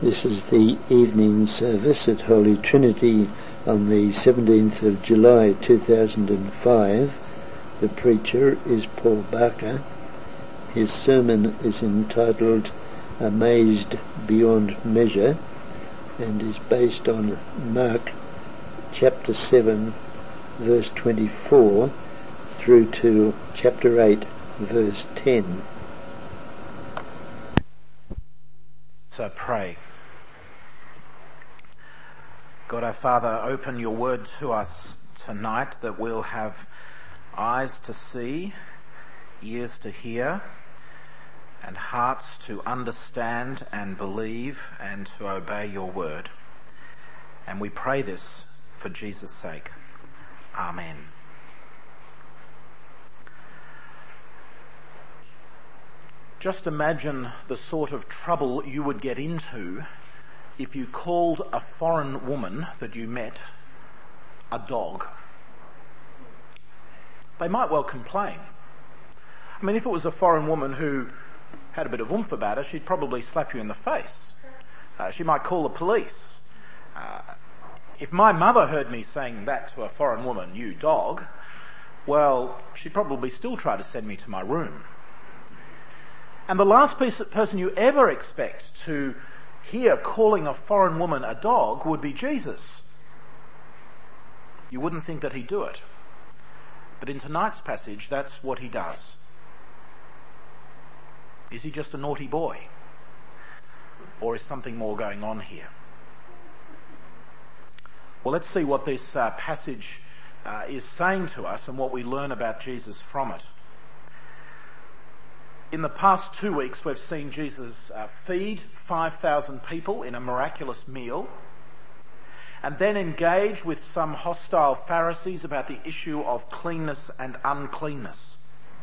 This is the evening service at Holy Trinity on the 17th of July 2005. The preacher is Paul Barker. His sermon is entitled Amazed Beyond Measure and is based on Mark chapter 7 verse 24 through to chapter 8 verse 10. So pray. God our Father, open your word to us tonight that we'll have eyes to see, ears to hear, and hearts to understand and believe and to obey your word. And we pray this for Jesus' sake. Amen. Just imagine the sort of trouble you would get into if you called a foreign woman that you met a dog. They might well complain. I mean, if it was a foreign woman who had a bit of oomph about her, she'd probably slap you in the face. She might call the police. If my mother heard me saying that to a foreign woman, "You dog," well, she'd probably still try to send me to my room. And the last person you ever expect to hear calling a foreign woman a dog would be Jesus. You wouldn't think that he'd do it. But in tonight's passage, that's what he does. Is he just a naughty boy? Or is something more going on here? Well, let's see what this passage is saying to us and what we learn about Jesus from it. In the past 2 weeks, we've seen Jesus feed 5,000 people in a miraculous meal, and then engage with some hostile Pharisees about the issue of cleanness and uncleanness.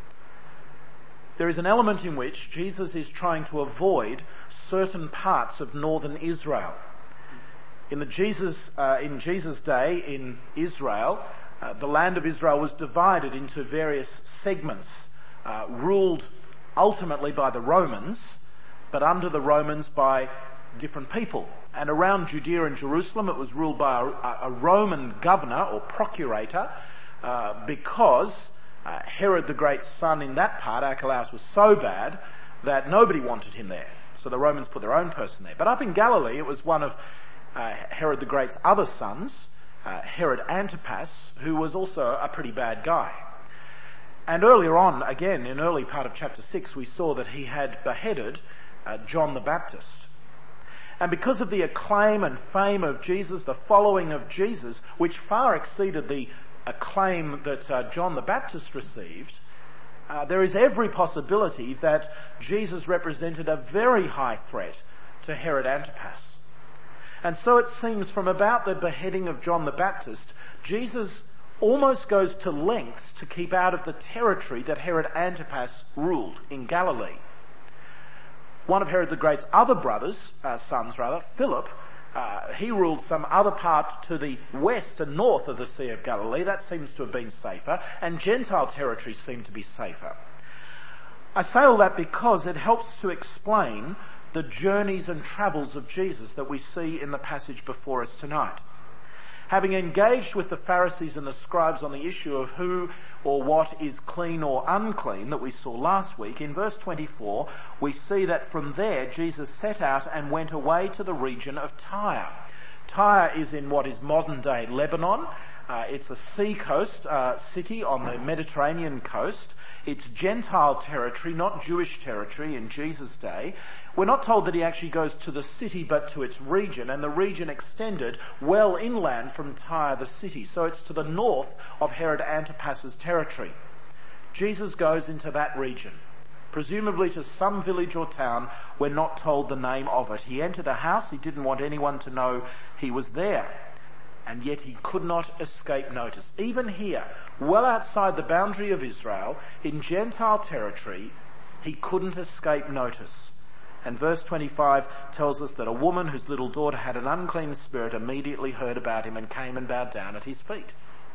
There is an element in which Jesus is trying to avoid certain parts of northern Israel. In Jesus' day in Israel, the land of Israel was divided into various segments, ruled ultimately by the Romans, but under the Romans by different people. And around Judea and Jerusalem it was ruled by a Roman governor or procurator, because Herod the Great's son in that part, Archelaus, was so bad that nobody wanted him there. So the Romans put their own person there. But up in Galilee it was one of Herod the Great's other sons, Herod Antipas, who was also a pretty bad guy. And earlier on, again, in early part of chapter 6, we saw that he had beheaded John the Baptist. And because of the acclaim and fame of Jesus, the following of Jesus, which far exceeded the acclaim that John the Baptist received, there is every possibility that Jesus represented a very high threat to Herod Antipas. And so it seems from about the beheading of John the Baptist, Jesus almost goes to lengths to keep out of the territory that Herod Antipas ruled in Galilee. One of Herod the Great's other sons, Philip, he ruled some other part to the west and north of the Sea of Galilee. That seems to have been safer, and Gentile territories seem to be safer. I say all that because it helps to explain the journeys and travels of Jesus that we see in the passage before us tonight. Having engaged with the Pharisees and the scribes on the issue of who or what is clean or unclean that we saw last week, in verse 24, we see that from there Jesus set out and went away to the region of Tyre. Tyre is in what is modern-day Lebanon. It's a sea-coast city on the Mediterranean coast. It's Gentile territory, not Jewish territory in Jesus' day. We're not told that he actually goes to the city, but to its region, and the region extended well inland from Tyre, the city. So it's to the north of Herod Antipas's territory. Jesus goes into that region, presumably to some village or town. We're not told the name of it. He entered a house. He didn't want anyone to know he was there. And yet he could not escape notice. Even here, well outside the boundary of Israel, in Gentile territory, he couldn't escape notice. And verse 25 tells us that a woman whose little daughter had an unclean spirit immediately heard about him and came and bowed down at his feet.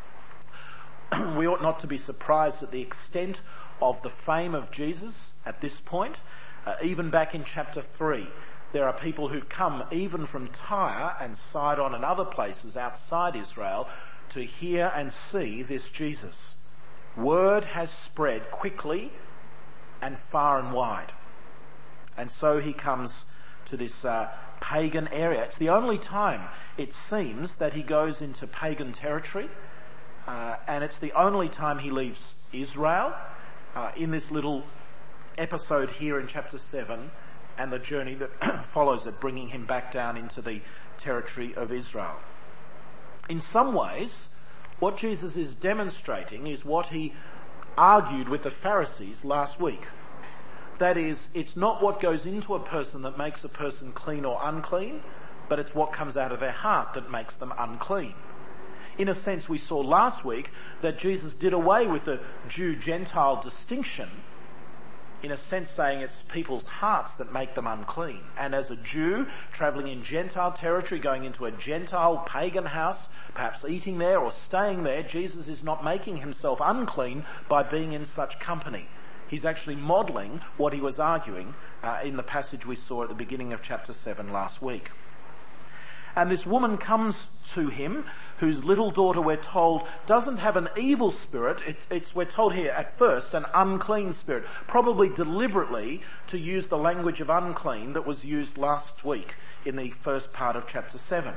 We ought not to be surprised at the extent of the fame of Jesus at this point. Even back in chapter 3, there are people who've come even from Tyre and Sidon and other places outside Israel to hear and see this Jesus. Word has spread quickly and far and wide. And so he comes to this pagan area. It's the only time, it seems, that he goes into pagan territory, and it's the only time he leaves Israel in this little episode here in chapter 7 and the journey that follows it, bringing him back down into the territory of Israel. In some ways, what Jesus is demonstrating is what he argued with the Pharisees last week. That is, it's not what goes into a person that makes a person clean or unclean, but it's what comes out of their heart that makes them unclean. In a sense, we saw last week that Jesus did away with the Jew-Gentile distinction, in a sense saying it's people's hearts that make them unclean. And as a Jew travelling in Gentile territory, going into a Gentile pagan house, perhaps eating there or staying there, Jesus is not making himself unclean by being in such company. He's actually modelling what he was arguing in the passage we saw at the beginning of chapter 7 last week. And this woman comes to him, whose little daughter, we're told, doesn't have an evil spirit. We're told here at first, an unclean spirit, probably deliberately to use the language of unclean that was used last week in the first part of chapter 7.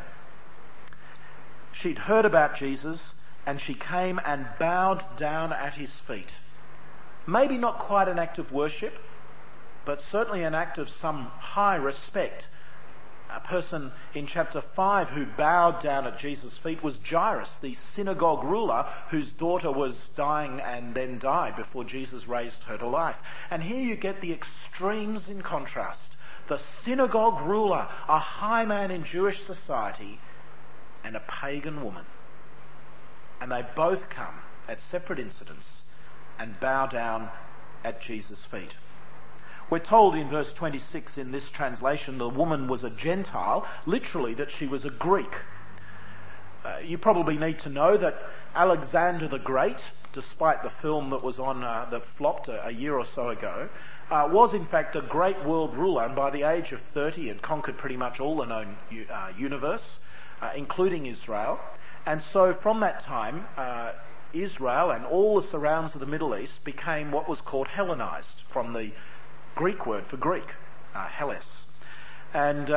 She'd heard about Jesus, and she came and bowed down at his feet. Maybe not quite an act of worship, but certainly an act of some high respect. A person in chapter 5 who bowed down at Jesus' feet was Jairus, the synagogue ruler whose daughter was dying and then died before Jesus raised her to life. And here you get the extremes in contrast. The synagogue ruler, a high man in Jewish society, and a pagan woman. And they both come at separate incidents and bow down at Jesus' feet. We're told in verse 26 in this translation the woman was a Gentile, literally that she was a Greek. You probably need to know that Alexander the Great, despite the film that was on that flopped a year or so ago, was in fact a great world ruler, and by the age of 30 had conquered pretty much all the known universe, including Israel. And so from that time, Israel and all the surrounds of the Middle East became what was called Hellenized, from the Greek word for Greek, Hellas. And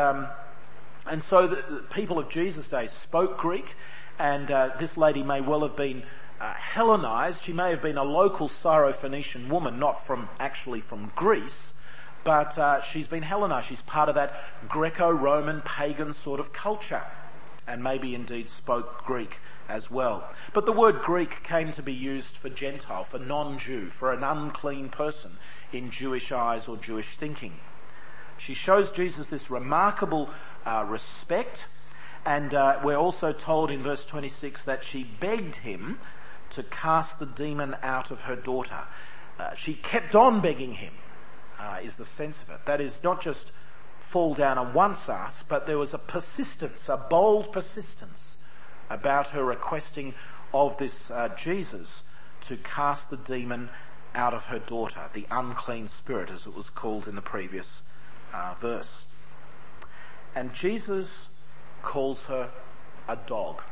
so the people of Jesus' day spoke Greek, and this lady may well have been Hellenized. She may have been a local Syrophoenician woman, not actually from Greece, but she's been Hellenized. She's part of that Greco-Roman pagan sort of culture, and maybe indeed spoke Greek as well. But the word Greek came to be used for Gentile, for non-Jew, for an unclean person in Jewish eyes or Jewish thinking. She shows Jesus this remarkable respect, and we're also told in verse 26 that she begged him to cast the demon out of her daughter. She kept on begging him, is the sense of it. That is, not just fall down and once ask, but there was a persistence, a bold persistence about her requesting of this Jesus to cast the demon out of her daughter, the unclean spirit, as it was called in the previous verse. And Jesus calls her a dog.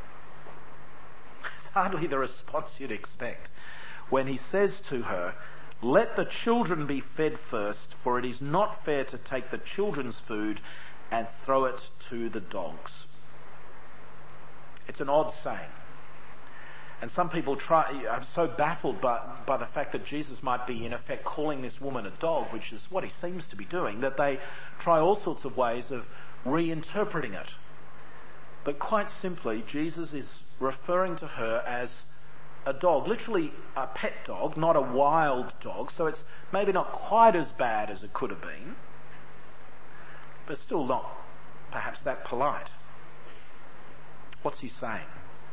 It's hardly the response you'd expect when he says to her, "Let the children be fed first, for it is not fair to take the children's food and throw it to the dogs." It's an odd saying. And some people are so baffled by the fact that Jesus might be in effect calling this woman a dog, which is what he seems to be doing, that they try all sorts of ways of reinterpreting it. But quite simply, Jesus is referring to her as a dog, literally a pet dog, not a wild dog, so it's maybe not quite as bad as it could have been, but still not perhaps that polite. What's he saying?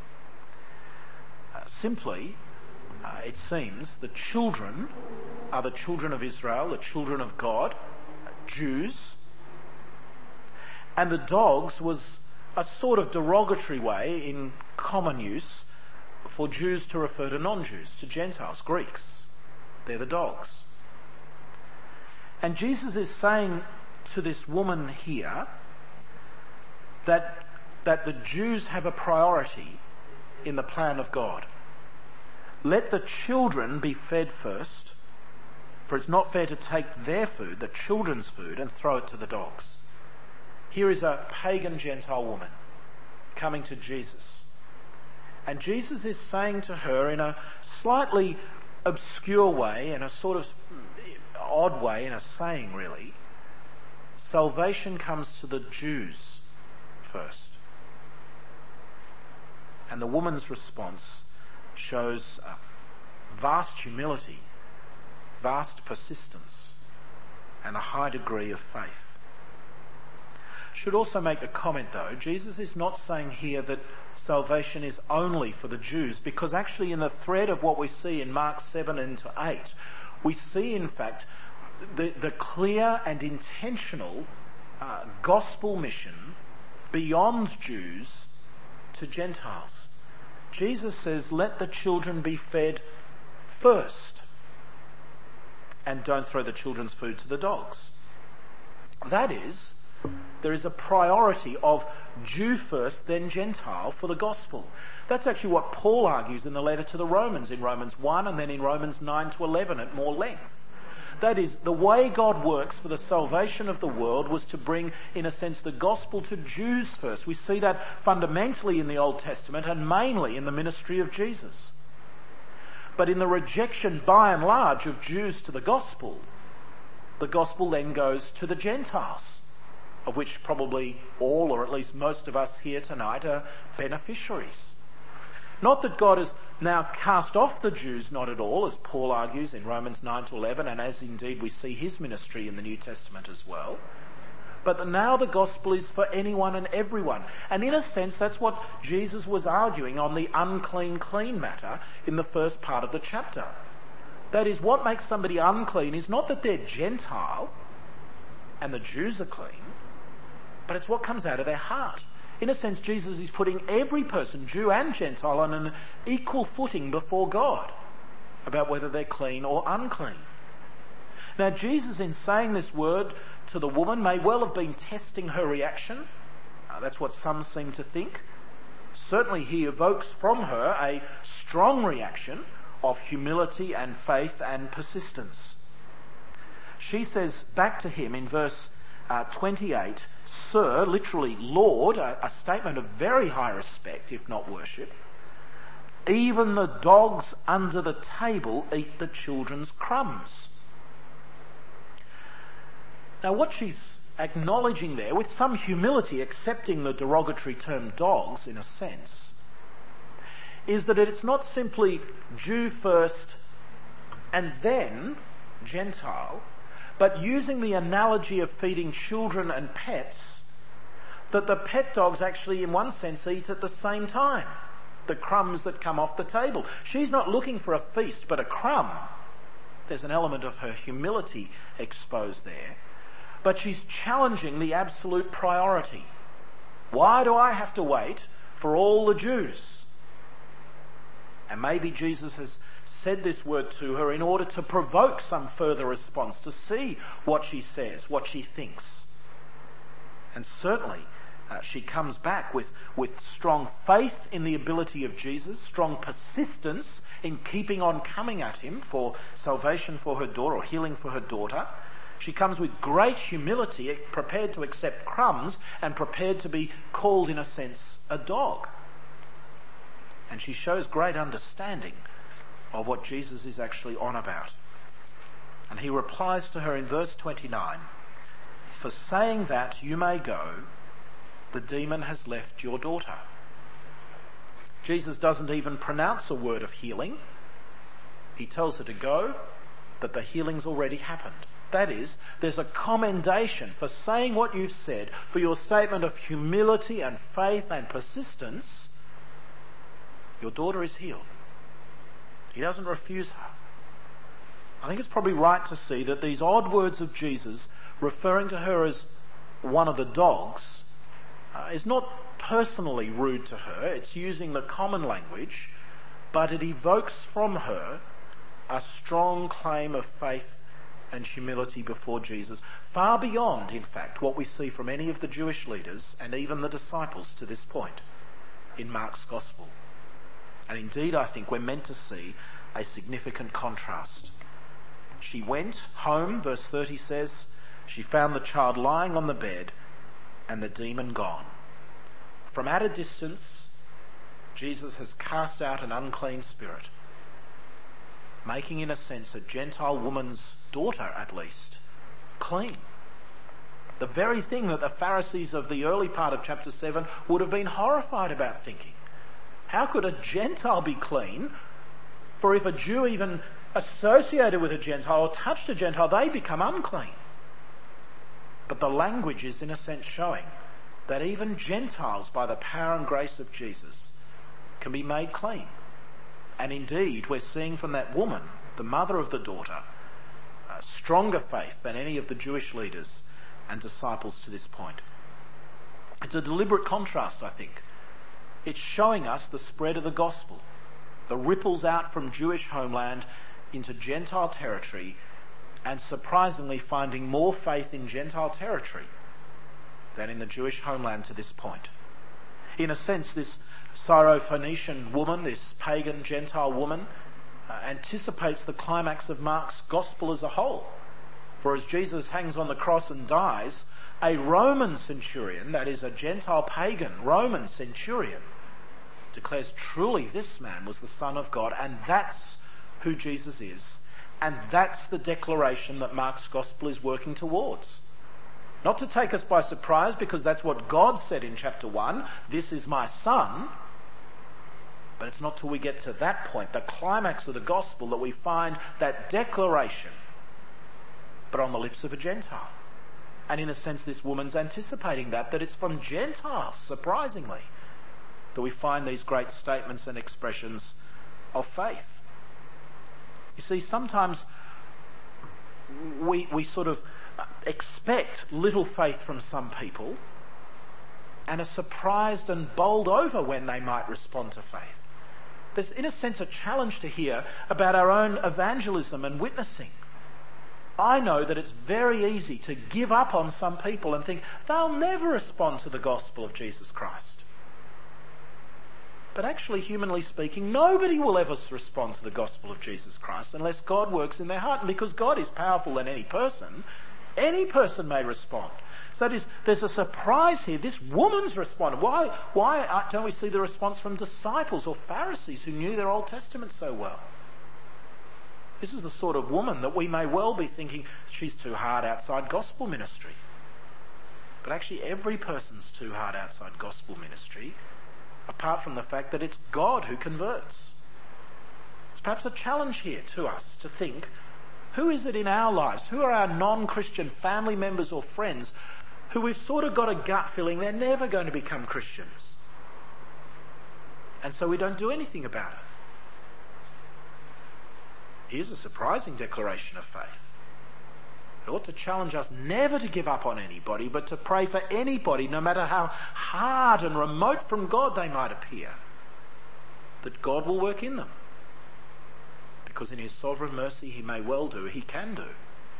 Simply, it seems, the children are the children of Israel, the children of God, Jews, and the dogs was a sort of derogatory way in common use for Jews to refer to non-Jews, to Gentiles, Greeks. They're the dogs. And Jesus is saying to this woman here that the Jews have a priority in the plan of God. Let the children be fed first, for it's not fair to take their food, the children's food, and throw it to the dogs. Here is a pagan Gentile woman coming to Jesus. And Jesus is saying to her in a slightly obscure way, in a sort of odd way, in a saying really, salvation comes to the Jews first. And the woman's response shows vast humility, vast persistence, and a high degree of faith. Should also make the comment though, Jesus is not saying here that salvation is only for the Jews, because actually in the thread of what we see in Mark 7 into 8, we see in fact the clear and intentional gospel mission beyond Jews to Gentiles. Jesus says, let the children be fed first, and don't throw the children's food to the dogs. That is, there is a priority of Jew first, then Gentile for the gospel. That's actually what Paul argues in the letter to the Romans, in Romans 1 and then in Romans 9 to 11 at more length. That is, the way God works for the salvation of the world was to bring, in a sense, the gospel to Jews first. We see that fundamentally in the Old Testament and mainly in the ministry of Jesus. But in the rejection, by and large, of Jews to the gospel then goes to the Gentiles, of which probably all, or at least most of us here tonight, are beneficiaries. Not that God has now cast off the Jews, not at all, as Paul argues in Romans 9 to 11, and as indeed we see his ministry in the New Testament as well. But that now the gospel is for anyone and everyone. And in a sense, that's what Jesus was arguing on the unclean, clean matter in the first part of the chapter. That is, what makes somebody unclean is not that they're Gentile and the Jews are clean, but it's what comes out of their heart. In a sense, Jesus is putting every person, Jew and Gentile, on an equal footing before God about whether they're clean or unclean. Now, Jesus, in saying this word to the woman, may well have been testing her reaction. That's what some seem to think. Certainly, he evokes from her a strong reaction of humility and faith and persistence. She says back to him in verse 28, "Sir," literally Lord, a statement of very high respect, if not worship, "even the dogs under the table eat the children's crumbs." Now what she's acknowledging there, with some humility accepting the derogatory term dogs in a sense, is that it's not simply Jew first and then Gentile, but using the analogy of feeding children and pets, that the pet dogs actually in one sense eat at the same time the crumbs that come off the table. She's not looking for a feast but a crumb. There's an element of her humility exposed there. But she's challenging the absolute priority. Why do I have to wait for all the Jews? And maybe Jesus has said this word to her in order to provoke some further response, to see what she says, what she thinks. And certainly she comes back with strong faith in the ability of Jesus, strong persistence in keeping on coming at him for salvation for her daughter or healing for her daughter. She comes with great humility, prepared to accept crumbs and prepared to be called, in a sense, a dog. And she shows great understanding of what Jesus is actually on about. And he replies to her in verse 29, "For saying that you may go, the demon has left your daughter." Jesus doesn't even pronounce a word of healing. He tells her to go, that the healing's already happened. That is, there's a commendation for saying what you've said, for your statement of humility and faith and persistence. Your daughter is healed. He doesn't refuse her. I think it's probably right to see that these odd words of Jesus, referring to her as one of the dogs, is not personally rude to her. It's using the common language, but it evokes from her a strong claim of faith and humility before Jesus, far beyond, in fact, what we see from any of the Jewish leaders and even the disciples to this point in Mark's Gospel. And indeed, I think we're meant to see a significant contrast. She went home, verse 30 says, she found the child lying on the bed and the demon gone. From at a distance, Jesus has cast out an unclean spirit, making in a sense a Gentile woman's daughter, at least, clean. The very thing that the Pharisees of the early part of chapter 7 would have been horrified about thinking. How could a Gentile be clean? For if a Jew even associated with a Gentile or touched a Gentile, they become unclean. But the language is in a sense showing that even Gentiles, by the power and grace of Jesus, can be made clean. And indeed, we're seeing from that woman, the mother of the daughter, stronger faith than any of the Jewish leaders and disciples to this point. It's a deliberate contrast, I think. It's showing us the spread of the gospel, the ripples out from Jewish homeland into Gentile territory, and surprisingly finding more faith in Gentile territory than in the Jewish homeland to this point. In a sense, this Syrophoenician woman, this pagan Gentile woman, anticipates the climax of Mark's gospel as a whole. For as Jesus hangs on the cross and dies, a Roman centurion, that is a Gentile pagan Roman centurion, declares truly this man was the Son of God, and that's who Jesus is. And that's the declaration that Mark's gospel is working towards. Not to take us by surprise, because that's what God said in chapter 1, this is my Son. But it's not till we get to that point, the climax of the gospel, that we find that declaration, but on the lips of a Gentile. And in a sense, this woman's anticipating that it's from Gentiles, surprisingly, that we find these great statements and expressions of faith. You see, sometimes we sort of expect little faith from some people and are surprised and bowled over when they might respond to faith. There's, in a sense, a challenge to hear about our own evangelism and witnessing. I know that it's very easy to give up on some people and think they'll never respond to the gospel of Jesus Christ. But actually, humanly speaking, nobody will ever respond to the gospel of Jesus Christ unless God works in their heart. And because God is powerful than any person may respond. So there's a surprise here. This woman's responded. Why don't we see the response from disciples or Pharisees who knew their Old Testament so well? This is the sort of woman that we may well be thinking she's too hard outside gospel ministry. But actually every person's too hard outside gospel ministry, apart from the fact that it's God who converts. It's perhaps a challenge here to us to think, who is it in our lives? Who are our non-Christian family members or friends who we've sort of got a gut feeling they're never going to become Christians? And so we don't do anything about it. Here's a surprising declaration of faith. It ought to challenge us never to give up on anybody, but to pray for anybody, no matter how hard and remote from God they might appear, that God will work in them. Because in his sovereign mercy he may well do, he can do.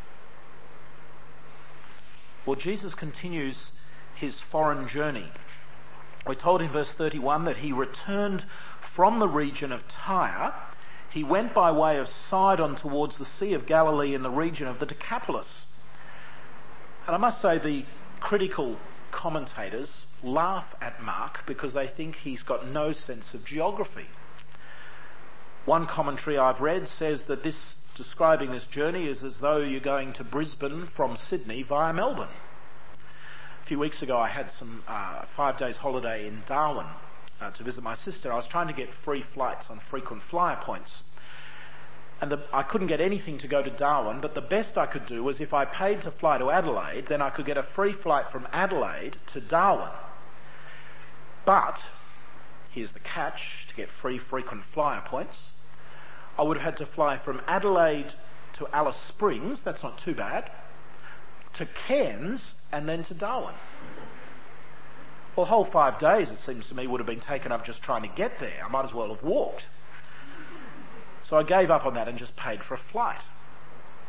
Well, Jesus continues his foreign journey. We're told in verse 31 that he returned from the region of Tyre. He went by way of Sidon towards the Sea of Galilee in the region of the Decapolis. And I must say the critical commentators laugh at Mark because they think he's got no sense of geography. One commentary I've read says that describing this journey is as though you're going to Brisbane from Sydney via Melbourne. A few weeks ago I had some 5 days holiday in Darwin to visit my sister. I was trying to get free flights on frequent flyer points. And I couldn't get anything to go to Darwin, but the best I could do was if I paid to fly to Adelaide, then I could get a free flight from Adelaide to Darwin. But, here's the catch, to get free frequent flyer points, I would have had to fly from Adelaide to Alice Springs, that's not too bad, to Cairns, and then to Darwin. Well, the whole 5 days, it seems to me, would have been taken up just trying to get there. I might as well have walked. So I gave up on that and just paid for a flight.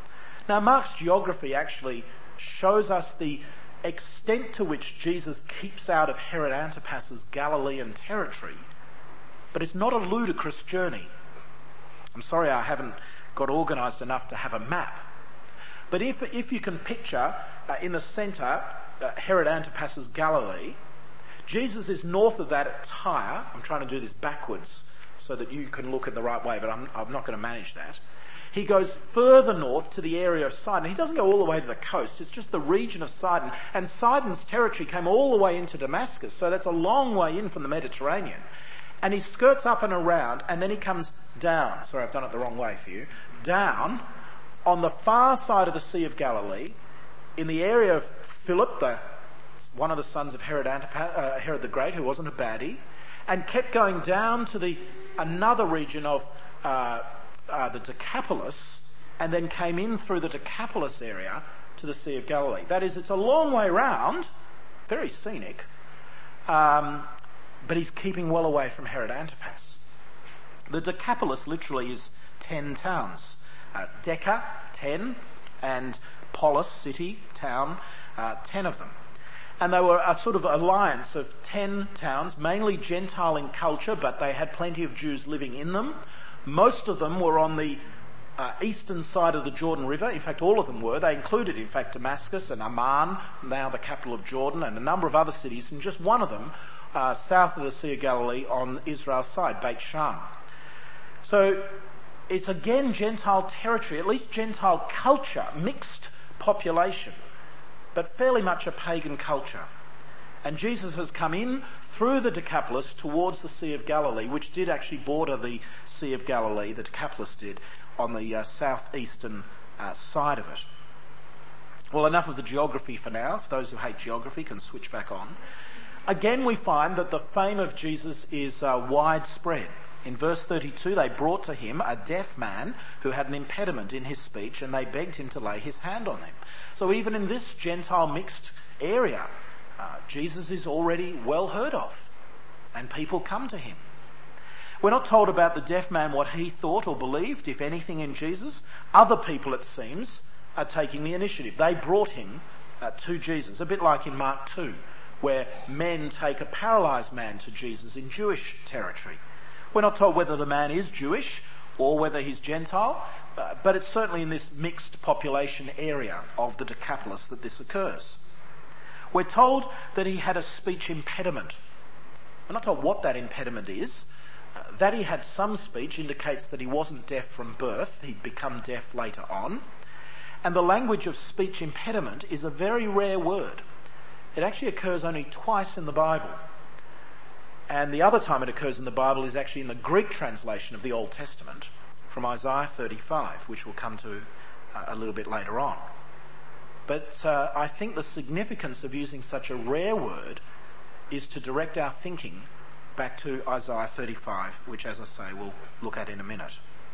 Now, Mark's geography actually shows us the extent to which Jesus keeps out of Herod Antipas's Galilean territory, but it's not a ludicrous journey. I'm sorry I haven't got organised enough to have a map. But if you can picture in the centre Herod Antipas's Galilee, Jesus is north of that at Tyre. I'm trying to do this backwards so that you can look in the right way, but I'm not going to manage that. He goes further north to the area of Sidon. He doesn't go all the way to the coast. It's just the region of Sidon. And Sidon's territory came all the way into Damascus. So that's a long way in from the Mediterranean. And he skirts up and around, and then he comes down. Sorry, I've done it the wrong way for you. Down on the far side of the Sea of Galilee, in the area of Philip, one of the sons of Herod the Great, who wasn't a baddie, and kept going down to another region of the Decapolis, and then came in through the Decapolis area to the Sea of Galilee. That is, it's a long way round, very scenic, but he's keeping well away from Herod Antipas. The Decapolis literally is 10 towns. Deca, 10, and polis, city, town, 10 of them. And they were a sort of alliance of 10 towns, mainly Gentile in culture, but they had plenty of Jews living in them. Most of them were on the eastern side of the Jordan River. In fact, all of them were. They included, in fact, Damascus and Amman, now the capital of Jordan, and a number of other cities, and just one of them south of the Sea of Galilee on Israel's side, Beit Shan. So it's again Gentile territory, at least Gentile culture, mixed population, but fairly much a pagan culture. And Jesus has come in through the Decapolis towards the Sea of Galilee, which did actually border the Sea of Galilee, the Decapolis did, on the southeastern side of it. Well, enough of the geography for now. For those who hate geography can switch back on. Again, we find that the fame of Jesus is widespread. In verse 32, they brought to him a deaf man who had an impediment in his speech, and they begged him to lay his hand on him. So even in this Gentile mixed area, Jesus is already well heard of, and people come to him. We're not told about the deaf man what he thought or believed, if anything, in Jesus. Other people, it seems, are taking the initiative. They brought him to Jesus, a bit like in Mark 2, where men take a paralysed man to Jesus in Jewish territory. We're not told whether the man is Jewish or whether he's Gentile, but it's certainly in this mixed population area of the Decapolis that this occurs. We're told that he had a speech impediment. We're not told what that impediment is. That he had some speech indicates that he wasn't deaf from birth. He'd become deaf later on. And the language of speech impediment is a very rare word. It actually occurs only twice in the Bible. And the other time it occurs in the Bible is actually in the Greek translation of the Old Testament from Isaiah 35, which we'll come to a little bit later on. But I think the significance of using such a rare word is to direct our thinking back to Isaiah 35, which, as I say, we'll look at in a minute.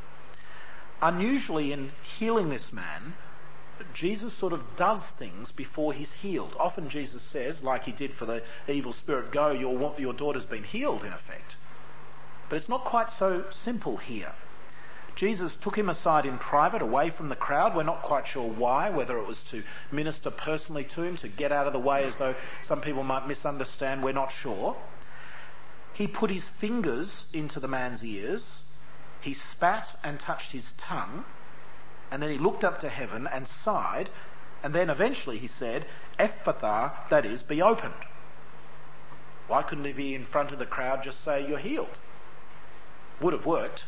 Unusually in healing this man, Jesus sort of does things before he's healed. Often Jesus says, like he did for the evil spirit, go, your daughter's been healed, in effect. But it's not quite so simple here. Jesus took him aside in private, away from the crowd. We're not quite sure why, whether it was to minister personally to him, to get out of the way as though some people might misunderstand. We're not sure. He put his fingers into the man's ears. He spat and touched his tongue. And then he looked up to heaven and sighed. And then eventually he said, Ephphatha, that is, be opened. Why couldn't he, in front of the crowd, just say, you're healed? Would have worked.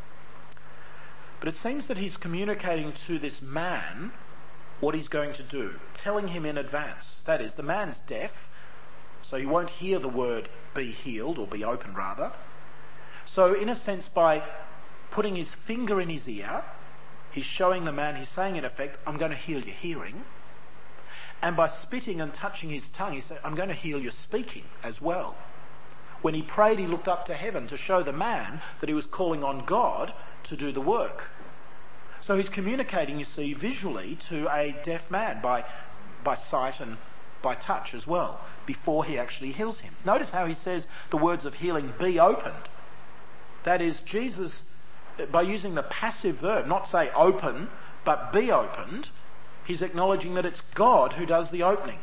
But it seems that he's communicating to this man what he's going to do, telling him in advance. That is, the man's deaf, so he won't hear the word be healed, or be opened rather. So in a sense, by putting his finger in his ear, he's showing the man, he's saying in effect, I'm going to heal your hearing. And by spitting and touching his tongue, he said, I'm going to heal your speaking as well. When he prayed, he looked up to heaven to show the man that he was calling on God to do the work. So he's communicating, you see, visually to a deaf man by sight and by touch as well, before he actually heals him. Notice how he says the words of healing, be opened. That is, Jesus, by using the passive verb, not say open, but be opened, he's acknowledging that it's God who does the opening.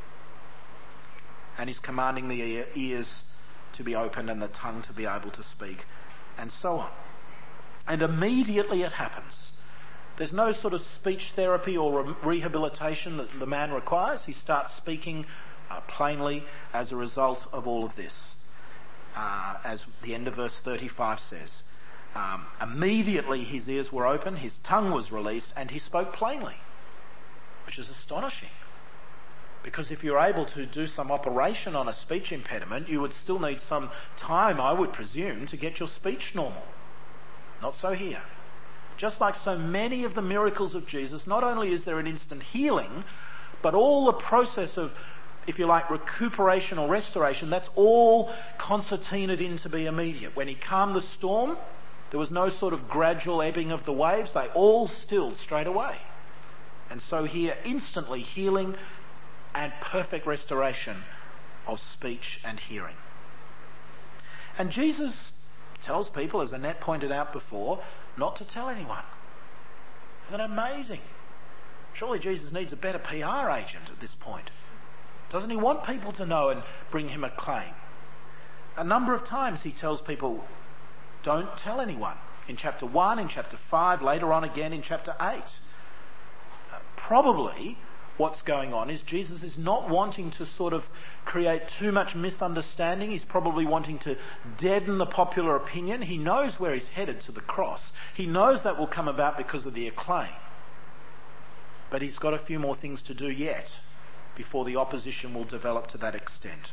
And he's commanding the ears to be opened and the tongue to be able to speak, and so on. And immediately it happens. There's no sort of speech therapy or rehabilitation that the man requires. He starts speaking plainly as a result of all of this. As the end of verse 35 says, immediately his ears were open, his tongue was released, and he spoke plainly, which is astonishing. Because if you're able to do some operation on a speech impediment, you would still need some time, I would presume, to get your speech normal. Not so here. Just like so many of the miracles of Jesus, not only is there an instant healing, but all the process of, if you like, recuperation or restoration, that's all concertinaed in to be immediate. When he calmed the storm, there was no sort of gradual ebbing of the waves. They all stilled straight away. And so here, instantly healing and perfect restoration of speech and hearing. And Jesus tells people, as Annette pointed out before, not to tell anyone. Isn't it amazing? Surely Jesus needs a better PR agent at this point. Doesn't he want people to know and bring him acclaim? A number of times he tells people, don't tell anyone. In chapter 1, in chapter 5, later on again in chapter 8. Probably what's going on is Jesus is not wanting to sort of create too much misunderstanding. He's probably wanting to deaden the popular opinion. He knows where he's headed, to the cross. He knows that will come about because of the acclaim. But he's got a few more things to do yet before the opposition will develop to that extent.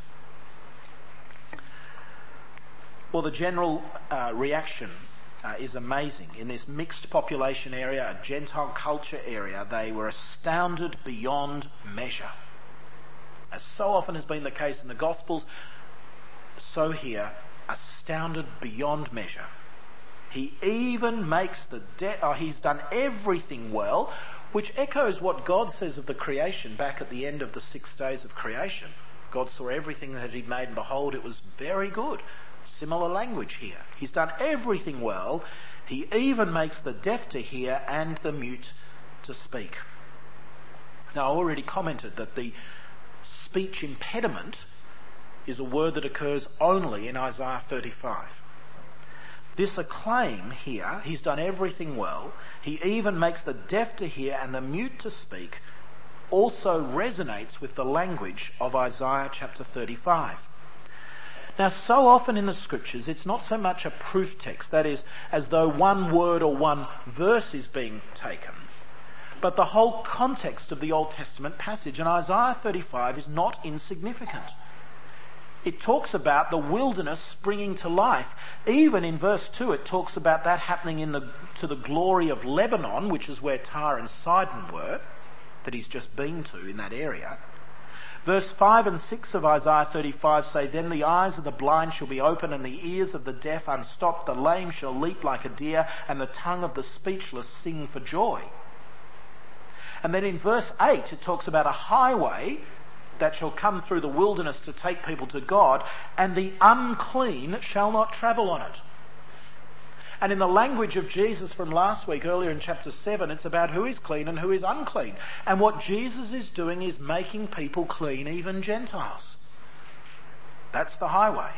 Well, the general reaction is amazing. In this mixed population area, a Gentile culture area, they were astounded beyond measure. As so often has been the case in the Gospels, so here, astounded beyond measure. He even makes he's done everything well, which echoes what God says of the creation back at the end of the 6 days of creation. God saw everything that he'd made, and behold, it was very good. Similar language here. He's done everything well. He even makes the deaf to hear and the mute to speak. Now, I already commented that the speech impediment is a word that occurs only in Isaiah 35. This acclaim here, he's done everything well, he even makes the deaf to hear and the mute to speak, also resonates with the language of Isaiah chapter 35. Now, so often in the scriptures, it's not so much a proof text, that is, as though one word or one verse is being taken, but the whole context of the Old Testament passage. And Isaiah 35 is not insignificant. It talks about the wilderness springing to life. Even in verse 2, it talks about that happening to the glory of Lebanon, which is where Tyre and Sidon were, that he's just been to in that area. Verse 5 and 6 of Isaiah 35 say, then the eyes of the blind shall be open and the ears of the deaf unstopped. The lame shall leap like a deer and the tongue of the speechless sing for joy. And then in verse 8 it talks about a highway that shall come through the wilderness to take people to God, and the unclean shall not travel on it. And in the language of Jesus from last week, earlier in chapter 7, it's about who is clean and who is unclean. And what Jesus is doing is making people clean, even Gentiles. That's the highway.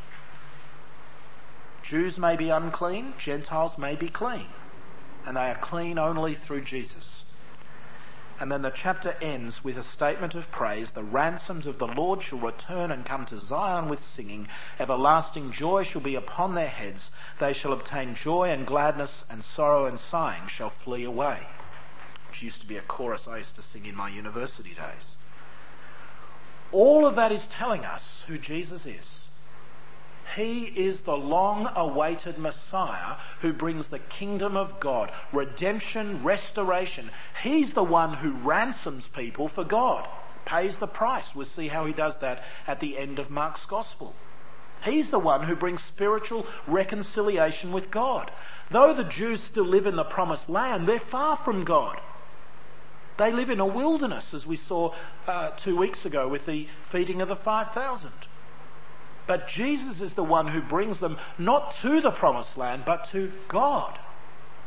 Jews may be unclean, Gentiles may be clean. And they are clean only through Jesus. And then the chapter ends with a statement of praise. The ransoms of the Lord shall return and come to Zion with singing. Everlasting joy shall be upon their heads. They shall obtain joy and gladness, and sorrow and sighing shall flee away. Which used to be a chorus I used to sing in my university days. All of that is telling us who Jesus is. He is the long-awaited Messiah who brings the kingdom of God, redemption, restoration. He's the one who ransoms people for God, pays the price. We'll see how he does that at the end of Mark's Gospel. He's the one who brings spiritual reconciliation with God. Though the Jews still live in the promised land, they're far from God. They live in a wilderness, as we saw 2 weeks ago with the feeding of the 5,000. But Jesus is the one who brings them not to the promised land, but to God.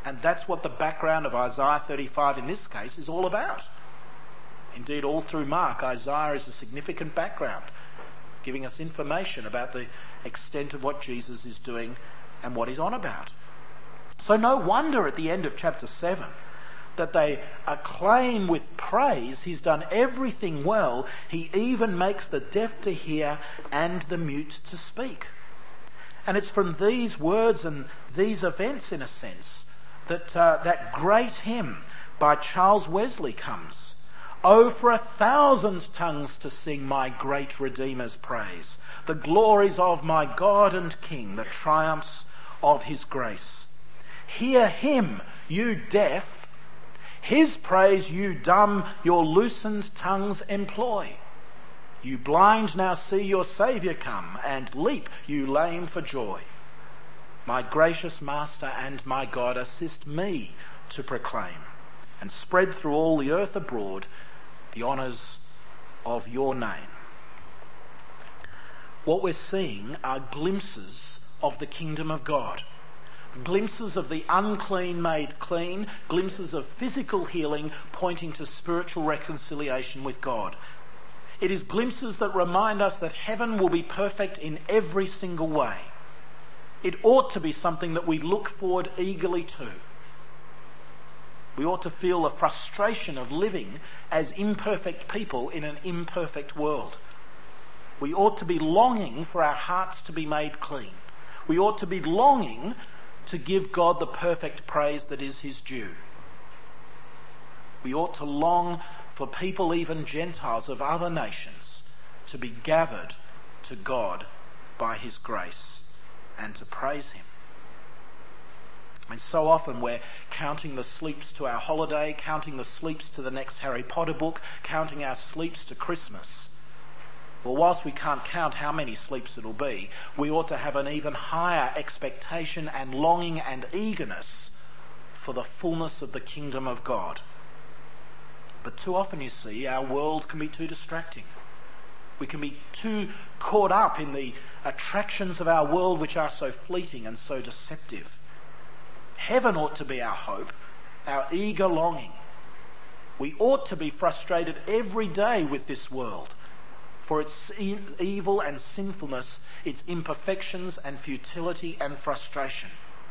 And that's what the background of Isaiah 35 in this case is all about. Indeed, all through Mark, Isaiah is a significant background, giving us information about the extent of what Jesus is doing and what he's on about. So no wonder at the end of chapter 7 that they acclaim with praise. He's done everything well. He even makes the deaf to hear and the mute to speak. And it's from these words and these events, in a sense, that that great hymn by Charles Wesley comes. Oh, for 1,000 tongues to sing my great Redeemer's praise, the glories of my God and King, the triumphs of his grace. Hear him, you deaf, his praise, you dumb, your loosened tongues employ. You blind, now see your Saviour come, and leap, you lame, for joy. My gracious Master and my God, assist me to proclaim, and spread through all the earth abroad the honours of your name. What we're seeing are glimpses of the kingdom of God. Glimpses of the unclean made clean, glimpses of physical healing pointing to spiritual reconciliation with God. It is glimpses that remind us that heaven will be perfect in every single way. It ought to be something that we look forward eagerly to. We ought to feel the frustration of living as imperfect people in an imperfect world. We ought to be longing for our hearts to be made clean. We ought to be longing to give God the perfect praise that is his due. We ought to long for people, even Gentiles of other nations, to be gathered to God by his grace and to praise him. I mean, so often we're counting the sleeps to our holiday, counting the sleeps to the next Harry Potter book, counting our sleeps to Christmas. Well, whilst we can't count how many sleeps it'll be, we ought to have an even higher expectation and longing and eagerness for the fullness of the kingdom of God. But too often, you see, our world can be too distracting. We can be too caught up in the attractions of our world, which are so fleeting and so deceptive. Heaven ought to be our hope, our eager longing. We ought to be frustrated every day with this world, for its evil and sinfulness, its imperfections and futility and frustration.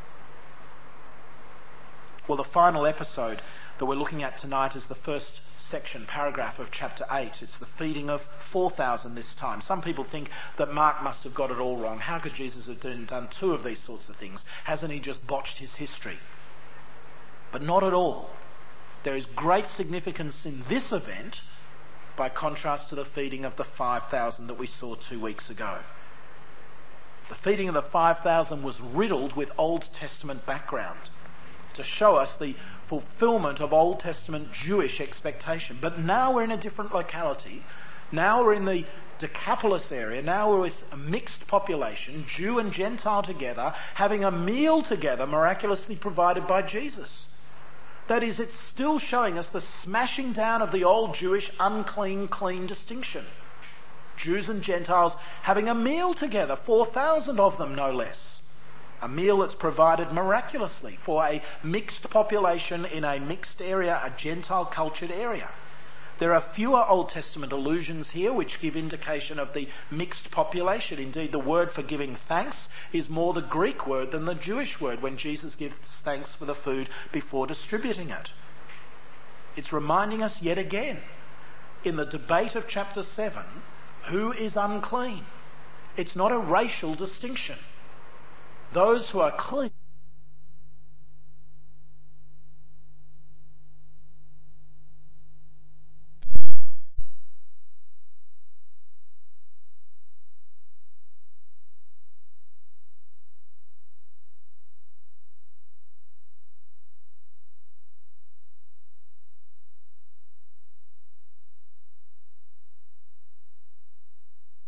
Well, the final episode that we're looking at tonight is the first section, paragraph of chapter 8. It's the feeding of 4,000 this time. Some people think that Mark must have got it all wrong. How could Jesus have done two of these sorts of things? Hasn't he just botched his history? But not at all. There is great significance in this event by contrast to the feeding of the 5,000 that we saw 2 weeks ago. The feeding of the 5,000 was riddled with Old Testament background to show us the fulfillment of Old Testament Jewish expectation. But now we're in a different locality. Now we're in the Decapolis area. Now we're with a mixed population, Jew and Gentile together, having a meal together miraculously provided by Jesus. That is, it's still showing us the smashing down of the old Jewish unclean, clean distinction. Jews and Gentiles having a meal together, 4,000 of them no less. A meal that's provided miraculously for a mixed population in a mixed area, a Gentile cultured area. There are fewer Old Testament allusions here which give indication of the mixed population. Indeed, the word for giving thanks is more the Greek word than the Jewish word when Jesus gives thanks for the food before distributing it. It's reminding us yet again, in the debate of chapter 7, who is unclean? It's not a racial distinction. Those who are clean